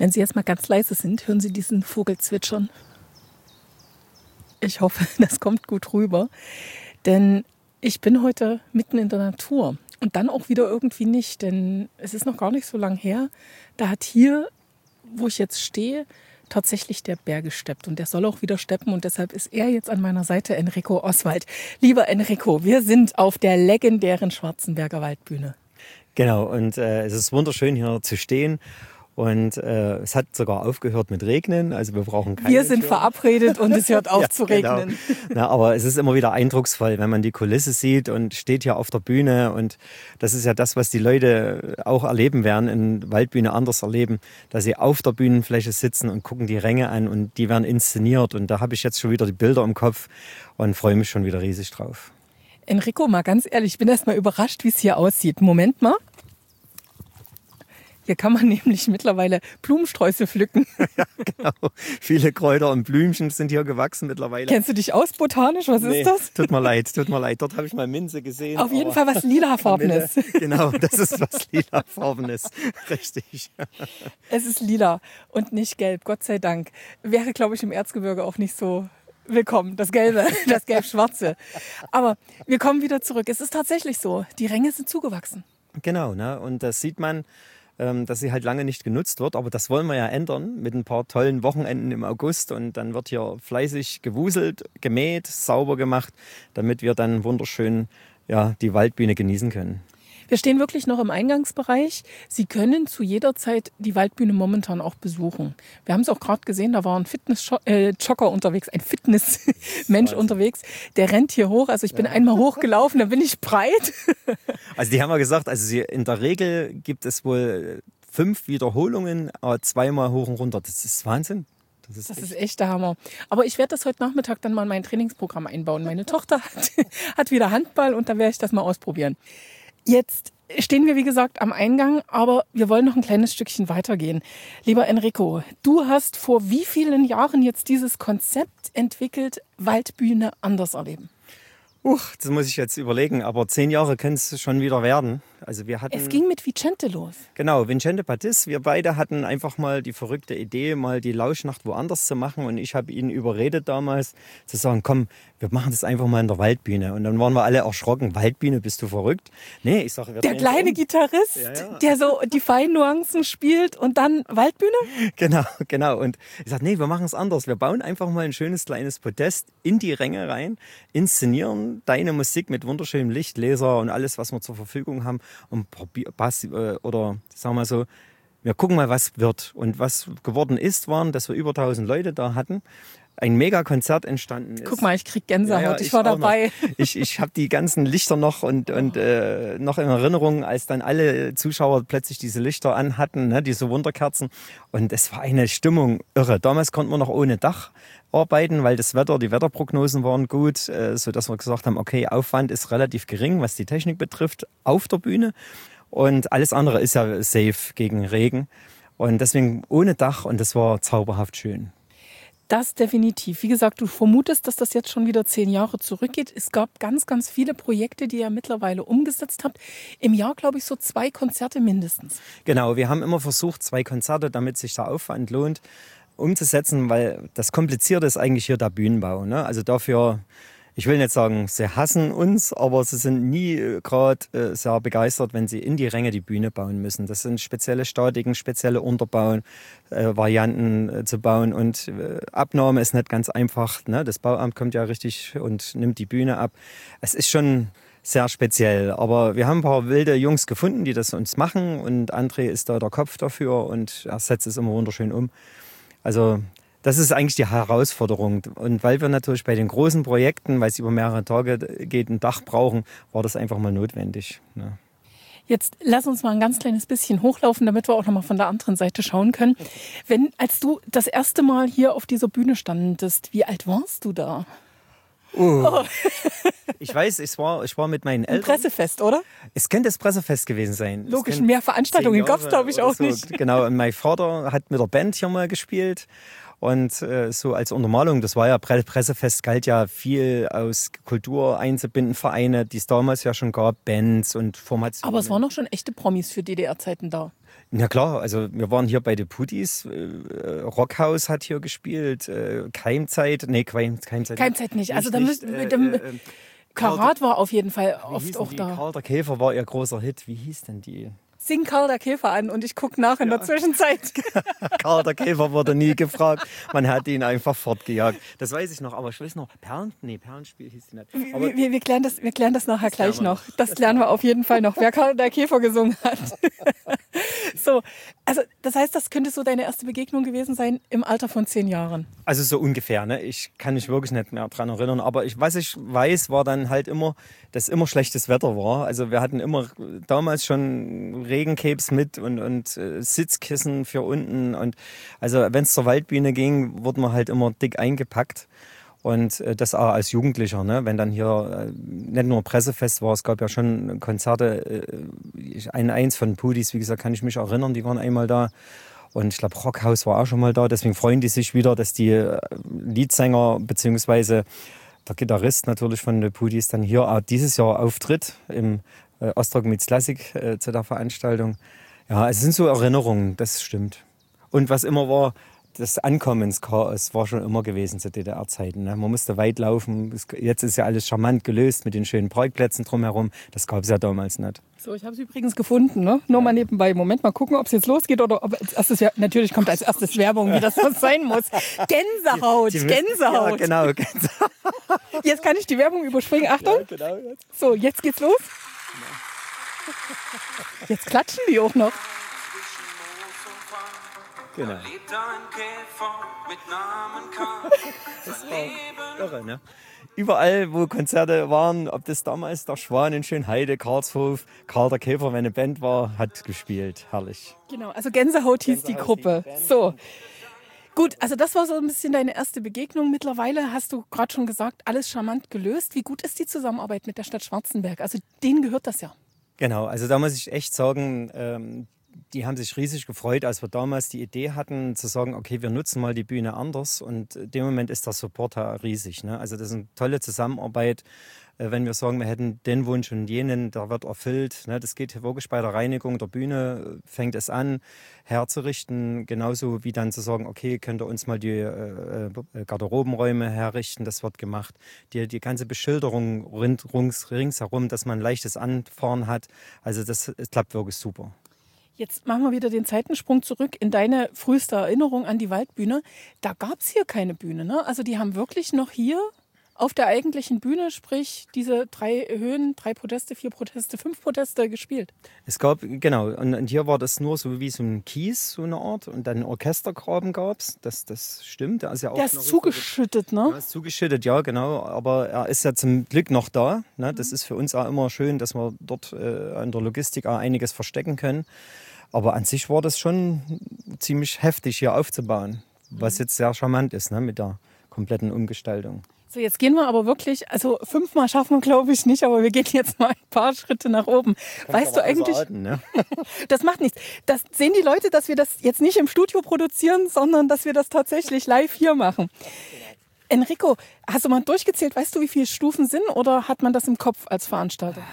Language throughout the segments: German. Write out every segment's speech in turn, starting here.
Wenn Sie jetzt mal ganz leise sind, hören Sie diesen Vogel zwitschern. Ich hoffe, das kommt gut rüber, denn ich bin heute mitten in der Natur und dann auch wieder irgendwie nicht, denn es ist noch gar nicht so lang her. Da hat hier, wo ich jetzt stehe, tatsächlich der Bär gesteppt und der soll auch wieder steppen und deshalb ist er jetzt an meiner Seite, Enrico Oswald. Lieber Enrico, wir sind auf der legendären Schwarzenberger Waldbühne. Genau, und es ist wunderschön hier zu stehen. Und es hat sogar aufgehört mit Regnen, also wir brauchen keine Wir sind Tür. Verabredet und es hört auf Ja, zu regnen. Genau. Na, aber es ist immer wieder eindrucksvoll, wenn man die Kulisse sieht und steht hier auf der Bühne. Und das ist ja das, was die Leute auch erleben werden, in Waldbühne anders erleben, dass sie auf der Bühnenfläche sitzen und gucken die Ränge an und die werden inszeniert. Und da habe ich jetzt schon wieder die Bilder im Kopf und freue mich schon wieder riesig drauf. Enrico, mal ganz ehrlich, ich bin erst mal überrascht, wie es hier aussieht. Moment mal. Hier kann man nämlich mittlerweile Blumensträuße pflücken. Ja, genau. Viele Kräuter und Blümchen sind hier gewachsen mittlerweile. Kennst du dich aus botanisch? Was ist das? Tut mir leid. Dort habe ich mal Minze gesehen. Auf jeden Fall was Lilafarbenes. Genau, das ist was Lilafarbenes. Richtig. Es ist lila und nicht gelb, Gott sei Dank. Wäre, glaube ich, im Erzgebirge auch nicht so willkommen, das Gelbe, das Gelb-Schwarze. Aber wir kommen wieder zurück. Es ist tatsächlich so, die Ränge sind zugewachsen. Genau, ne? Und das sieht man, dass sie halt lange nicht genutzt wird. Aber das wollen wir ja ändern mit ein paar tollen Wochenenden im August. Und dann wird hier fleißig gewuselt, gemäht, sauber gemacht, damit wir dann wunderschön die Waldbühne genießen können. Wir stehen wirklich noch im Eingangsbereich. Sie können zu jeder Zeit die Waldbühne momentan auch besuchen. Wir haben es auch gerade gesehen, da war ein Fitness-Jogger unterwegs, ein Fitnessmensch unterwegs. Der rennt hier hoch. Also ich bin einmal hochgelaufen, dann bin ich breit. Also die haben ja gesagt, in der Regel gibt es wohl 5 Wiederholungen, aber 2-mal hoch und runter. Das ist Wahnsinn. Das ist echt der Hammer. Aber ich werde das heute Nachmittag dann mal in mein Trainingsprogramm einbauen. Meine Tochter hat wieder Handball und da werde ich das mal ausprobieren. Jetzt stehen wir, wie gesagt, am Eingang, aber wir wollen noch ein kleines Stückchen weitergehen. Lieber Enrico, du hast vor wie vielen Jahren jetzt dieses Konzept entwickelt, Waldbühne anders erleben? Das muss ich jetzt überlegen, aber 10 Jahre können es schon wieder werden. Also es ging mit Vicente los. Genau, Vicente Pattis. Wir beide hatten einfach mal die verrückte Idee, mal die Lauschnacht woanders zu machen. Und ich habe ihn überredet damals, zu sagen, komm, wir machen das einfach mal in der Waldbühne. Und dann waren wir alle erschrocken. Waldbühne, bist du verrückt? Nee, ich sage, der kleine Gitarrist, der so die feinen Nuancen spielt und dann Waldbühne? Genau. Und ich sage, nee, wir machen es anders. Wir bauen einfach mal ein schönes kleines Podest in die Ränge rein, inszenieren deine Musik mit wunderschönem Licht, Laser und alles, was wir zur Verfügung haben. Und oder sagen wir so, wir gucken mal, was wird. Und was geworden ist, waren, dass wir über 1000 Leute da hatten. Ein Mega-Konzert entstanden ist. Guck mal, ich krieg Gänsehaut, ich war dabei. Ich habe die ganzen Lichter noch und noch in Erinnerung, als dann alle Zuschauer plötzlich diese Lichter anhatten, ne, diese Wunderkerzen. Und es war eine Stimmung irre. Damals konnten wir noch ohne Dach arbeiten, weil die Wetterprognosen waren gut, sodass wir gesagt haben, okay, Aufwand ist relativ gering, was die Technik betrifft, auf der Bühne. Und alles andere ist ja safe gegen Regen. Und deswegen ohne Dach und das war zauberhaft schön. Das definitiv. Wie gesagt, du vermutest, dass das jetzt schon wieder 10 Jahre zurückgeht. Es gab ganz, ganz viele Projekte, die ihr mittlerweile umgesetzt habt. Im Jahr, glaube ich, so 2 Konzerte mindestens. Genau, wir haben immer versucht, 2 Konzerte, damit sich der Aufwand lohnt, umzusetzen, weil das Komplizierte ist eigentlich hier der Bühnenbau. Ne? Also dafür, ich will nicht sagen, sie hassen uns, aber sie sind nie gerade sehr begeistert, wenn sie in die Ränge die Bühne bauen müssen. Das sind spezielle Statiken, spezielle Unterbauen-Varianten zu bauen und Abnahme ist nicht ganz einfach. Ne? Das Bauamt kommt ja richtig und nimmt die Bühne ab. Es ist schon sehr speziell, aber wir haben ein paar wilde Jungs gefunden, die das uns machen und André ist da der Kopf dafür und er setzt es immer wunderschön um. Also das ist eigentlich die Herausforderung. Und weil wir natürlich bei den großen Projekten, weil es über mehrere Tage geht, ein Dach brauchen, war das einfach mal notwendig. Ne? Jetzt lass uns mal ein ganz kleines bisschen hochlaufen, damit wir auch noch mal von der anderen Seite schauen können. Als du das erste Mal hier auf dieser Bühne standest, wie alt warst du da? Oh. Ich weiß, ich war mit meinen Eltern. Ein Pressefest, oder? Es könnte das Pressefest gewesen sein. Logisch, mehr Veranstaltungen gab es, glaube ich, auch so. Nicht. Genau, und mein Vater hat mit der Band hier mal gespielt. Und so als Untermalung, das war ja, Pressefest galt ja viel aus Kultur einzubinden, Vereine, die es damals ja schon gab, Bands und Formationen. Aber es waren noch schon echte Promis für DDR-Zeiten da. Ja klar, also wir waren hier bei den Pudis, Rockhaus hat hier gespielt, Keimzeit Keimzeit nicht, also da müssen nicht. Karat war auf jeden Fall Wie oft hießen auch die? da. Karl der Käfer war ihr großer Hit. Wie hieß denn die? Sing Karl der Käfer an und ich gucke nach in der Zwischenzeit. Karl der Käfer wurde nie gefragt. Man hat ihn einfach fortgejagt. Das weiß ich noch, aber ich weiß noch, Perlenspiel hieß die nicht. Aber Wir klären das nachher gleich noch. Das klären wir auf jeden Fall noch, wer Karl der Käfer gesungen hat. So, also das heißt, das könnte so deine erste Begegnung gewesen sein im Alter von 10 Jahren. also so ungefähr, ne? Ich kann mich wirklich nicht mehr dran erinnern. Aber was ich weiß, war dann halt immer, dass immer schlechtes Wetter war. Also wir hatten immer damals schon Regencapes mit und Sitzkissen für unten. Und also wenn es zur Waldbühne ging, wurden wir halt immer dick eingepackt. Und das auch als Jugendlicher, ne? Wenn dann hier nicht nur Pressefest war, es gab ja schon Konzerte, eins von Pudis, wie gesagt, kann ich mich erinnern, die waren einmal da. Und ich glaube, Rockhaus war auch schon mal da, deswegen freuen die sich wieder, dass die Leadsänger bzw. der Gitarrist natürlich von den Pudis dann hier auch dieses Jahr auftritt im Ostrock Meets Classic zu der Veranstaltung. Ja, es sind so Erinnerungen, das stimmt. Und was immer war, das Ankommenschaos war schon immer gewesen zu DDR-Zeiten. Ne? Man musste weit laufen. Jetzt ist ja alles charmant gelöst mit den schönen Parkplätzen drumherum. Das gab es ja damals nicht. So, ich habe es übrigens gefunden, ne? Nur mal nebenbei. Moment, mal gucken, ob es jetzt losgeht oder ob als erstes, natürlich kommt als erstes Werbung, wie das so sein muss. Gänsehaut, Gänsehaut. Ja, genau, Gänsehaut. Jetzt kann ich die Werbung überspringen. Achtung. Ja, genau. So, jetzt geht's los. Jetzt klatschen die auch noch. Genau. Das war irre, ne? Überall, wo Konzerte waren, ob das damals der Schwan in Schönheide, Karlshof, Karl der Käfer, wenn eine Band war, hat gespielt. Herrlich. Genau, also Gänsehaut hieß die Gruppe. So. Gut, also das war so ein bisschen deine erste Begegnung. Mittlerweile hast du gerade schon gesagt, alles charmant gelöst. Wie gut ist die Zusammenarbeit mit der Stadt Schwarzenberg? Also denen gehört das ja. Genau, also da muss ich echt sagen, die haben sich riesig gefreut, als wir damals die Idee hatten, zu sagen, okay, wir nutzen mal die Bühne anders. Und in dem Moment ist der Support riesig. Ne? Also das ist eine tolle Zusammenarbeit. Wenn wir sagen, wir hätten den Wunsch und jenen, der wird erfüllt. Ne? Das geht wirklich bei der Reinigung der Bühne, fängt es an, herzurichten. Genauso wie dann zu sagen, okay, könnt ihr uns mal die Garderobenräume herrichten, das wird gemacht. Die ganze Beschilderung ringsherum, dass man ein leichtes Anfahren hat. Also das klappt wirklich super. Jetzt machen wir wieder den Zeitensprung zurück in deine früheste Erinnerung an die Waldbühne. Da gab es hier keine Bühne, ne? Also die haben wirklich noch hier auf der eigentlichen Bühne, sprich diese 3 Höhen, 3 Podeste, 4 Podeste, 5 Podeste gespielt. Es gab, genau, und hier war das nur so wie so ein Kies, so eine Art. Und dann Orchestergraben gab es, das stimmt. Der ist ja auch Der ist zugeschüttet, ne? Ja, ist zugeschüttet, ja, genau. Aber er ist ja zum Glück noch da. Ne? Das ist für uns auch immer schön, dass wir dort an der Logistik auch einiges verstecken können. Aber an sich war das schon ziemlich heftig hier aufzubauen, was jetzt sehr charmant ist, ne, mit der kompletten Umgestaltung. So, jetzt gehen wir aber wirklich, also 5-mal schaffen wir, glaube ich, nicht, aber wir gehen jetzt mal ein paar Schritte nach oben. Weißt du eigentlich, Atmen, ne? das macht nichts. Das sehen die Leute, dass wir das jetzt nicht im Studio produzieren, sondern dass wir das tatsächlich live hier machen. Enrico, hast du mal durchgezählt, weißt du, wie viele Stufen sind oder hat man das im Kopf als Veranstalter?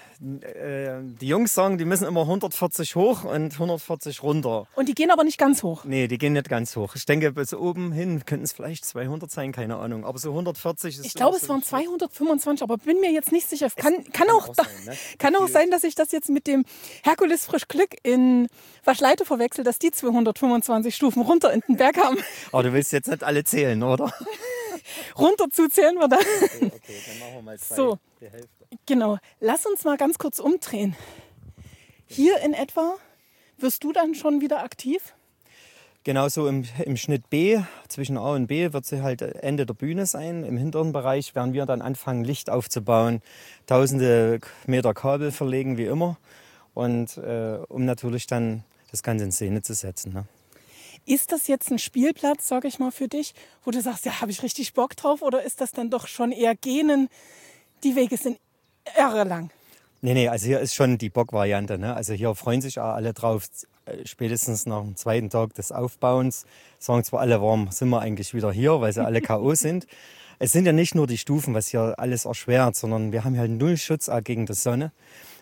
Die Jungs sagen, die müssen immer 140 hoch und 140 runter. Und die gehen aber nicht ganz hoch? Nee, die gehen nicht ganz hoch. Ich denke, bis oben hin könnten es vielleicht 200 sein, keine Ahnung. Aber so 140 ist... Ich glaube, es waren 225, aber bin mir jetzt nicht sicher. Kann auch sein, dass ich das jetzt mit dem Herkules Frischglück in Waschleite verwechsel, dass die 225 Stufen runter in den Berg haben. Aber du willst jetzt nicht alle zählen, oder? Runter zuzählen wir dann. Okay, dann machen wir mal 2, so, die Hälfte. Genau. Lass uns mal ganz kurz umdrehen. Hier in etwa wirst du dann schon wieder aktiv? Genauso im Schnitt B, zwischen A und B, wird sie halt Ende der Bühne sein. Im hinteren Bereich werden wir dann anfangen, Licht aufzubauen, tausende Meter Kabel verlegen, wie immer. Und um natürlich dann das Ganze in Szene zu setzen. Ne? Ist das jetzt ein Spielplatz, sage ich mal, für dich, wo du sagst, ja, habe ich richtig Bock drauf? Oder ist das dann doch schon eher Genen? Die Wege sind irre lang. Nee, also hier ist schon die Bock-Variante. Ne? Also hier freuen sich auch alle drauf. Spätestens nach dem 2. Tag des Aufbauens sagen zwar alle, warum sind wir eigentlich wieder hier, weil sie alle K.O. sind. Es sind ja nicht nur die Stufen, was hier alles erschwert, sondern wir haben halt null Schutz auch gegen die Sonne.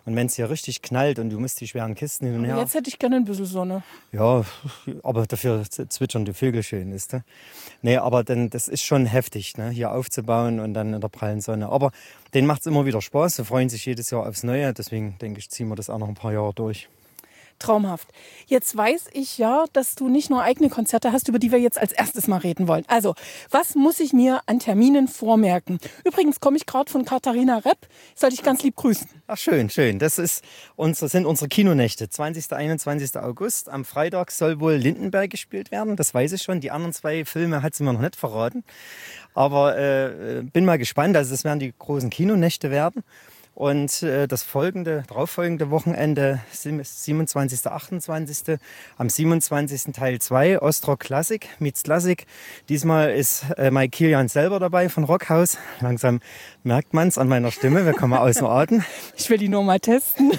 Und wenn es hier richtig knallt und du musst die schweren Kisten hin und her... Jetzt hätte ich gerne ein bisschen Sonne. Ja, aber dafür zwitschern die Vögel schön, ist du? Nee, aber das ist schon heftig, ne? Hier aufzubauen und dann in der prallen Sonne. Aber denen macht es immer wieder Spaß. Sie freuen sich jedes Jahr aufs Neue. Deswegen denke ich, ziehen wir das auch noch ein paar Jahre durch. Traumhaft. Jetzt weiß ich ja, dass du nicht nur eigene Konzerte hast, über die wir jetzt als erstes mal reden wollen. Also, was muss ich mir an Terminen vormerken? Übrigens komme ich gerade von Katharina Repp. Soll ich ganz lieb grüßen. Ach, schön, schön. Das sind unsere Kinonächte. 20. 21. August. Am Freitag soll wohl Lindenberg gespielt werden. Das weiß ich schon. Die anderen 2 Filme hat sie mir noch nicht verraten. Aber bin mal gespannt. Also, das werden die großen Kinonächte werden. Und das darauffolgende Wochenende, 27. 28. Am 27. Teil 2, Ostrock Classic meets Classic. Diesmal ist Mike Kilian selber dabei von Rockhaus. Langsam merkt man es an meiner Stimme, wir kommen aus dem Atem. Ich will die nur mal testen.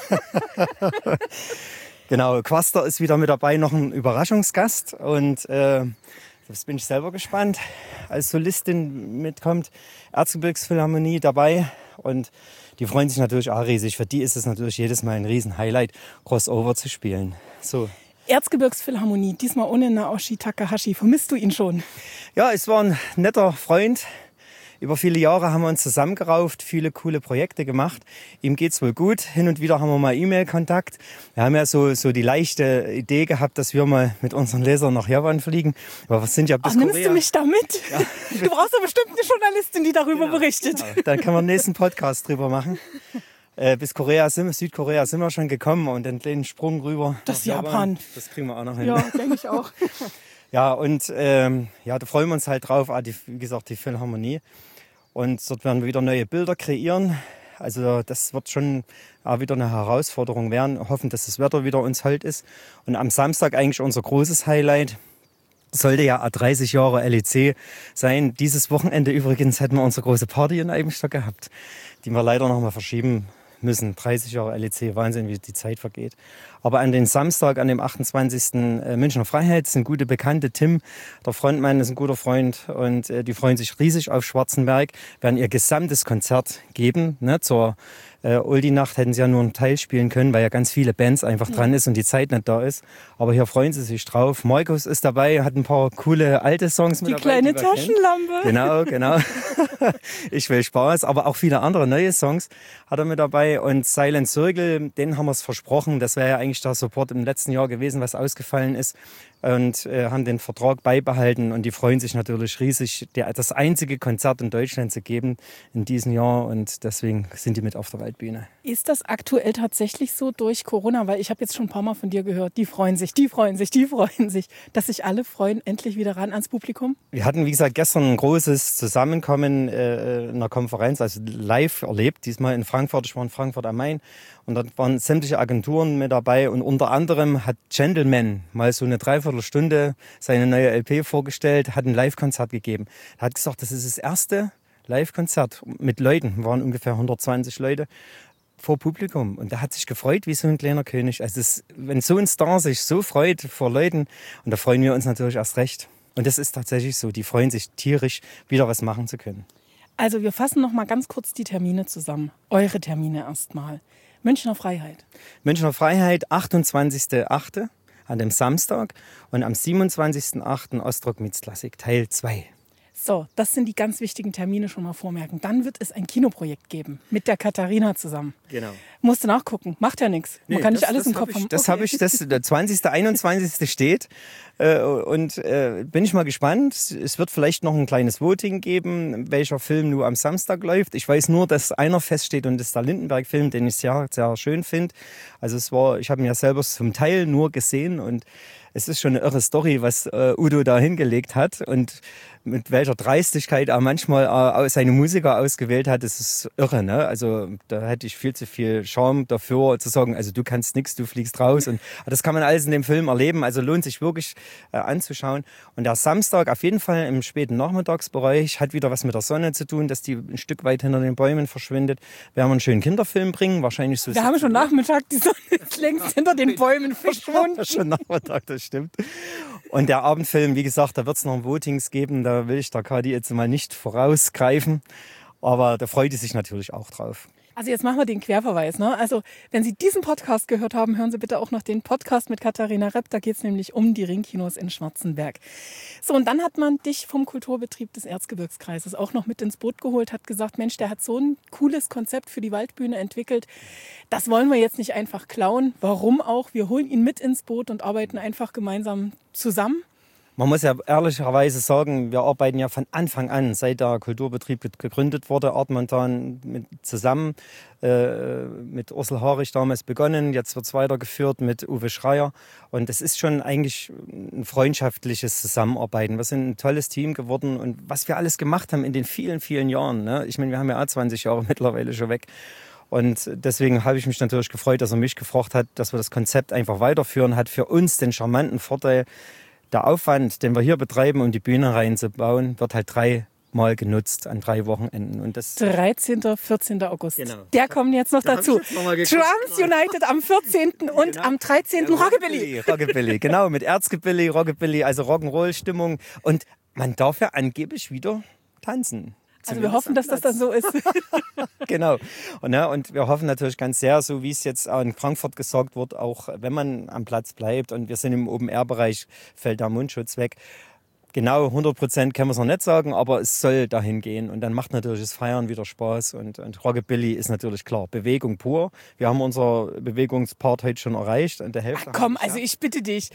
Genau, Quaster ist wieder mit dabei, noch ein Überraschungsgast. Und das bin ich selber gespannt. Als Solistin mitkommt Erzgebirgsphilharmonie dabei. Und die freuen sich natürlich auch riesig. Für die ist es natürlich jedes Mal ein Riesen-Highlight, Crossover zu spielen. So. Erzgebirgsphilharmonie, diesmal ohne Naoshi Takahashi. Vermisst du ihn schon? Ja, es war ein netter Freund. Über viele Jahre haben wir uns zusammengerauft, viele coole Projekte gemacht. Ihm geht's wohl gut. Hin und wieder haben wir mal E-Mail-Kontakt. Wir haben ja so die leichte Idee gehabt, dass wir mal mit unseren Lesern nach Japan fliegen. Aber was sind ja bis Korea. Nimmst du mich da mit? Ja. Du brauchst ja bestimmt eine Journalistin, die darüber berichtet. Genau. Dann können wir den nächsten Podcast drüber machen. Bis Südkorea sind wir schon gekommen und den kleinen Sprung rüber. Das Japan. Das kriegen wir auch noch hin. Ja, denke ich auch. Ja, und da freuen wir uns halt drauf. Wie gesagt, die Philharmonie. Und dort werden wir wieder neue Bilder kreieren. Also das wird schon auch wieder eine Herausforderung werden. Hoffen, dass das Wetter wieder uns hold ist. Und am Samstag eigentlich unser großes Highlight. Sollte ja 30 Jahre LEC sein. Dieses Wochenende übrigens hätten wir unsere große Party in Eibenstock gehabt, die wir leider noch mal verschieben müssen. 30 Jahre LEC, Wahnsinn, wie die Zeit vergeht. Aber an den Samstag, an dem 28. Münchner Freiheit, sind gute Bekannte. Tim, der Frontmann, ist ein guter Freund und die freuen sich riesig auf Schwarzenberg, werden ihr gesamtes Konzert geben. Ne, zur Oldie-Nacht hätten sie ja nur einen Teil spielen können, weil ja ganz viele Bands einfach dran ist und die Zeit nicht da ist. Aber hier freuen sie sich drauf. Markus ist dabei, hat ein paar coole alte Songs mit dabei. Die kleine Taschenlampe. Genau. Ich will Spaß, aber auch viele andere neue Songs hat er mit dabei. Und Silent Circle, den haben wir es versprochen. Das wäre ja eigentlich der Support im letzten Jahr gewesen, was ausgefallen ist. Und haben den Vertrag beibehalten und die freuen sich natürlich riesig, das einzige Konzert in Deutschland zu geben in diesem Jahr und deswegen sind die mit auf der Waldbühne. Ist das aktuell tatsächlich so durch Corona? Weil ich habe jetzt schon ein paar Mal von dir gehört, die freuen sich, dass sich alle freuen, endlich wieder ran ans Publikum? Wir hatten, wie gesagt, gestern ein großes Zusammenkommen in einer Konferenz, also live erlebt, diesmal in Frankfurt. Ich war in Frankfurt am Main und dort waren sämtliche Agenturen mit dabei und unter anderem hat Gentleman mal so eine Dreiviertelstunde seine neue LP vorgestellt, hat ein Live-Konzert gegeben. Er hat gesagt, das ist das erste Live-Konzert mit Leuten, waren ungefähr 120 Leute vor Publikum. Und er hat sich gefreut wie so ein kleiner König. Also wenn so ein Star sich so freut vor Leuten, und da freuen wir uns natürlich erst recht. Und das ist tatsächlich so, die freuen sich tierisch, wieder was machen zu können. Also wir fassen noch mal ganz kurz die Termine zusammen. Eure Termine erstmal. Münchner Freiheit. Münchner Freiheit, 28.08. an dem Samstag und am 27.08. Ostrock meets Classic, Teil 2. So, das sind die ganz wichtigen Termine schon mal vormerken. Dann wird es ein Kinoprojekt geben, mit der Katharina zusammen. Genau. Musst du nachgucken, macht ja nichts. Man kann nicht alles im Kopf haben. Das habe ich, der 20., 21. steht. Bin ich mal gespannt. Es wird vielleicht noch ein kleines Voting geben, welcher Film nur am Samstag läuft. Ich weiß nur, dass einer feststeht und das ist der Lindenberg-Film, den ich sehr, sehr schön finde. Also ich habe ihn ja selber zum Teil nur gesehen und es ist schon eine irre Story, was Udo da hingelegt hat und mit welcher Dreistigkeit er manchmal seine Musiker ausgewählt hat, das ist irre. Ne? Also da hätte ich viel zu viel Charme dafür zu sagen, also du kannst nichts, du fliegst raus. Und das kann man alles in dem Film erleben, also lohnt sich wirklich anzuschauen. Und der Samstag auf jeden Fall im späten Nachmittagsbereich hat wieder was mit der Sonne zu tun, dass die ein Stück weit hinter den Bäumen verschwindet. Werden wir einen schönen Kinderfilm bringen, wahrscheinlich so. Wir haben schon Nachmittag, die Sonne ist längst hinter den Bäumen verschwunden. Schon Nachmittag, das stimmt. Und der Abendfilm, wie gesagt, da wird es noch Votings geben, da will ich der Kadi jetzt mal nicht vorausgreifen, aber da freut sie sich natürlich auch drauf. Also jetzt machen wir den Querverweis. Ne? Also wenn Sie diesen Podcast gehört haben, hören Sie bitte auch noch den Podcast mit Katharina Repp. Da geht es nämlich um die Ringkinos in Schwarzenberg. So, und dann hat man dich vom Kulturbetrieb des Erzgebirgskreises auch noch mit ins Boot geholt, hat gesagt, Mensch, der hat so ein cooles Konzept für die Waldbühne entwickelt. Das wollen wir jetzt nicht einfach klauen. Warum auch? Wir holen ihn mit ins Boot und arbeiten einfach gemeinsam zusammen. Man muss ja ehrlicherweise sagen, wir arbeiten ja von Anfang an, seit der Kulturbetrieb gegründet wurde, Artmontan zusammen mit Ursel Harich damals begonnen. Jetzt wird es weitergeführt mit Uwe Schreier. Und es ist schon eigentlich ein freundschaftliches Zusammenarbeiten. Wir sind ein tolles Team geworden. Und was wir alles gemacht haben in den vielen, vielen Jahren. Ne? Ich meine, wir haben ja auch 20 Jahre mittlerweile schon weg. Und deswegen habe ich mich natürlich gefreut, dass er mich gefragt hat, dass wir das Konzept einfach weiterführen. Hat für uns den charmanten Vorteil, der Aufwand, den wir hier betreiben, um die Bühne reinzubauen, wird halt 3-mal genutzt an 3 Wochenenden. Und das 13. 14. August. Genau. Der kommt jetzt noch dazu. Drums United am 14. und Genau. am 13. Rockabilly. Rockabilly, genau, mit Erzgebirge, Rockabilly, also Rock'n'Roll-Stimmung. Und man darf ja angeblich wieder tanzen. Also wir hoffen, dass das dann so ist. Genau. Und wir hoffen natürlich ganz sehr, so wie es jetzt auch in Frankfurt gesagt wird, auch wenn man am Platz bleibt und wir sind im Open-Air-Bereich, fällt der Mundschutz weg. Genau 100% können wir es noch nicht sagen, aber es soll dahin gehen. Und dann macht natürlich das Feiern wieder Spaß. Und Rockabilly ist natürlich klar, Bewegung pur. Wir haben unser Bewegungspart heute schon erreicht. Und der Hälfte komm, also ich bitte dich.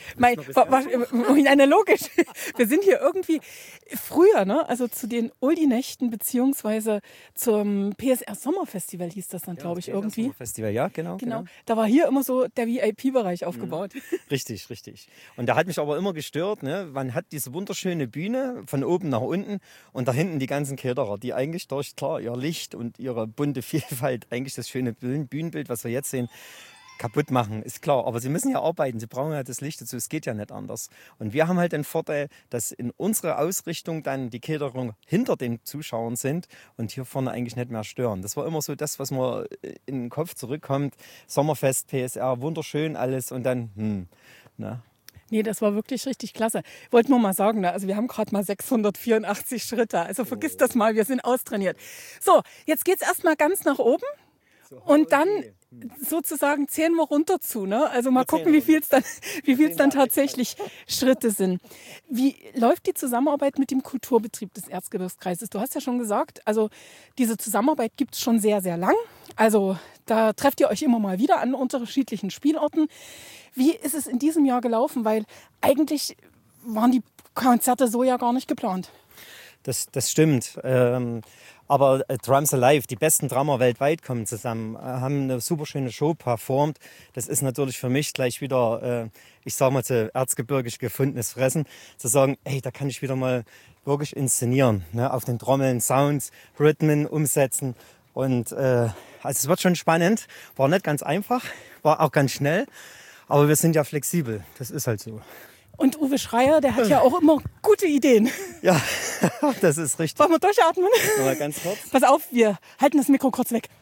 Logisch. Wir sind hier irgendwie früher, ne? Also zu den Oldie-Nächten beziehungsweise zum PSR Sommerfestival hieß das dann, glaube ich, irgendwie. Sommerfestival, ja, genau. Da war hier immer so der VIP-Bereich aufgebaut. Richtig. Und da hat mich aber immer gestört, ne? Man hat diese wunderschöne Bühne von oben nach unten und da hinten die ganzen Caterer, die eigentlich durch klar ihr Licht und ihre bunte Vielfalt eigentlich das schöne Bühnenbild, was wir jetzt sehen, kaputt machen, ist klar. Aber sie müssen ja arbeiten, sie brauchen ja das Licht dazu, es geht ja nicht anders. Und wir haben halt den Vorteil, dass in unserer Ausrichtung dann die Caterung hinter den Zuschauern sind und hier vorne eigentlich nicht mehr stören. Das war immer so das, was mir in den Kopf zurückkommt. Sommerfest, PSR, wunderschön alles und dann, Nee, das war wirklich richtig klasse. Wollten wir mal sagen, ne? Also wir haben gerade mal 684 Schritte. Also vergiss das mal, wir sind austrainiert. So, jetzt geht's erstmal ganz nach oben und dann sozusagen zählen wir runter zu. Ne? Also mal gucken, wie viel es dann tatsächlich Schritte sind. Wie läuft die Zusammenarbeit mit dem Kulturbetrieb des Erzgebirgskreises? Du hast ja schon gesagt, also diese Zusammenarbeit gibt es schon sehr, sehr lang. Also da trefft ihr euch immer mal wieder an unterschiedlichen Spielorten. Wie ist es in diesem Jahr gelaufen? Weil eigentlich waren die Konzerte so ja gar nicht geplant. Das stimmt. Aber Drums Alive, die besten Drummer weltweit kommen zusammen, haben eine super schöne Show performt. Das ist natürlich für mich gleich wieder, ich sage mal, zu erzgebirgisch gefundenes Fressen, zu sagen, ey, da kann ich wieder mal wirklich inszenieren, ne? Auf den Trommeln, Sounds, Rhythmen umsetzen. Und also es wird schon spannend, war nicht ganz einfach, war auch ganz schnell, aber wir sind ja flexibel, das ist halt so. Und Uwe Schreier, der hat ja auch immer gute Ideen. Ja, das ist richtig. Wollen wir durchatmen? Mal ganz kurz. Pass auf, wir halten das Mikro kurz weg.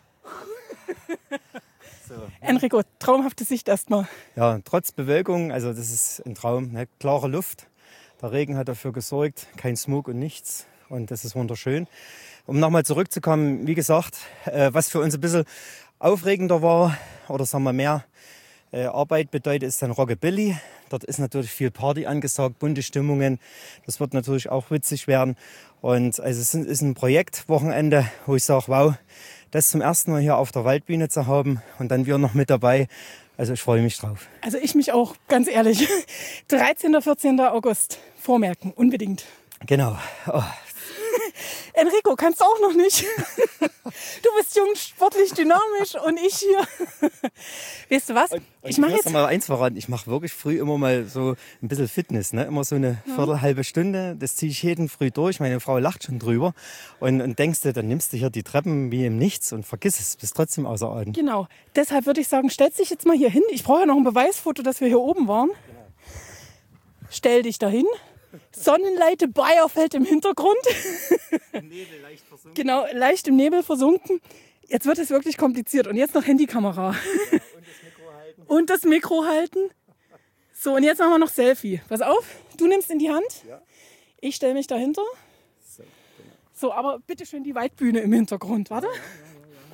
So. Enrico, traumhafte Sicht erstmal. Ja, trotz Bewölkung, also das ist ein Traum, ne? Klare Luft. Der Regen hat dafür gesorgt, kein Smog und nichts. Und das ist wunderschön. Um nochmal zurückzukommen, wie gesagt, was für uns ein bisschen aufregender war, oder sagen wir mehr Arbeit bedeutet, ist dann Rockabilly. Dort ist natürlich viel Party angesagt, bunte Stimmungen. Das wird natürlich auch witzig werden. Und also es ist ein Projektwochenende, wo ich sage, wow, das zum ersten Mal hier auf der Waldbühne zu haben und dann wir noch mit dabei. Also ich freue mich drauf. Also ich mich auch, ganz ehrlich. 13. 14. August, vormerken, unbedingt. Genau. Oh. Enrico, kannst du auch noch nicht. Du bist jung, sportlich, dynamisch und ich hier. Weißt du was? Ich mache jetzt mal eins verraten. Ich mache wirklich früh immer mal so ein bisschen Fitness, ne? Immer so eine halbe Stunde. Das ziehe ich jeden früh durch. Meine Frau lacht schon drüber. Und denkst du, dann nimmst du hier die Treppen wie im Nichts und vergiss es. Bist trotzdem außer Atem. Genau. Deshalb würde ich sagen, stellst dich jetzt mal hier hin. Ich brauche ja noch ein Beweisfoto, dass wir hier oben waren. Genau. Stell dich dahin. Sonnenleite Bayer fällt im Hintergrund. Nebel leicht versunken. Genau, leicht im Nebel versunken. Jetzt wird es wirklich kompliziert. Und jetzt noch Handykamera. Und das Mikro halten. So, und jetzt machen wir noch Selfie. Pass auf, du nimmst in die Hand. Ja. Ich stelle mich dahinter. So, aber bitte schön die Waldbühne im Hintergrund. Warte.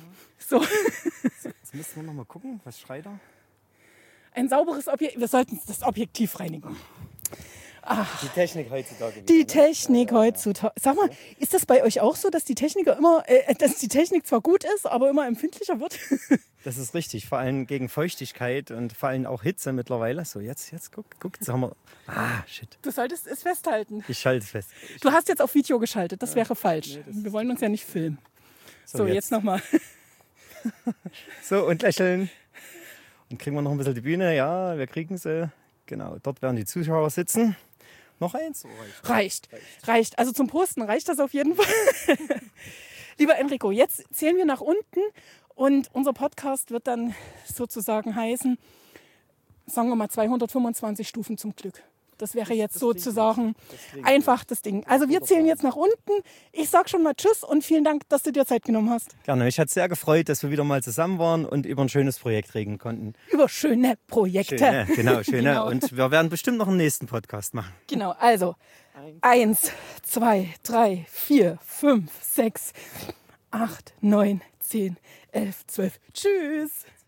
So, Jetzt müssen wir noch mal gucken, was schreit er? ein sauberes Objekt. Wir sollten das Objektiv reinigen. Die Technik heutzutage. Die Technik heutzutage. Sag mal, ist das bei euch auch so, dass die Techniker immer, dass die Technik zwar gut ist, aber immer empfindlicher wird? Das ist richtig, vor allem gegen Feuchtigkeit und vor allem auch Hitze mittlerweile. So, jetzt guck, jetzt haben wir. Shit. Du solltest es festhalten. Ich schalte es fest. Du hast jetzt auf Video geschaltet, das wäre falsch. Wir wollen uns ja nicht filmen. So, jetzt nochmal. So, und lächeln. Und kriegen wir noch ein bisschen die Bühne? Ja, wir kriegen sie. Genau, dort werden die Zuschauer sitzen. Noch eins? Reicht. Also zum Posten reicht das auf jeden Fall. Lieber Enrico, jetzt zählen wir nach unten und unser Podcast wird dann sozusagen heißen, sagen wir mal 225 Stufen zum Glück. Das wäre jetzt sozusagen einfach das Ding. Also wir zählen jetzt nach unten. Ich sage schon mal Tschüss und vielen Dank, dass du dir Zeit genommen hast. Gerne. Mich hat sehr gefreut, dass wir wieder mal zusammen waren und über ein schönes Projekt reden konnten. Über schöne Projekte. Schöne, genau, schöne. Genau. Und wir werden bestimmt noch einen nächsten Podcast machen. Genau, also 1, 2, 3, 4, 5, 6, 8, 9, 10, 11, 12. Tschüss.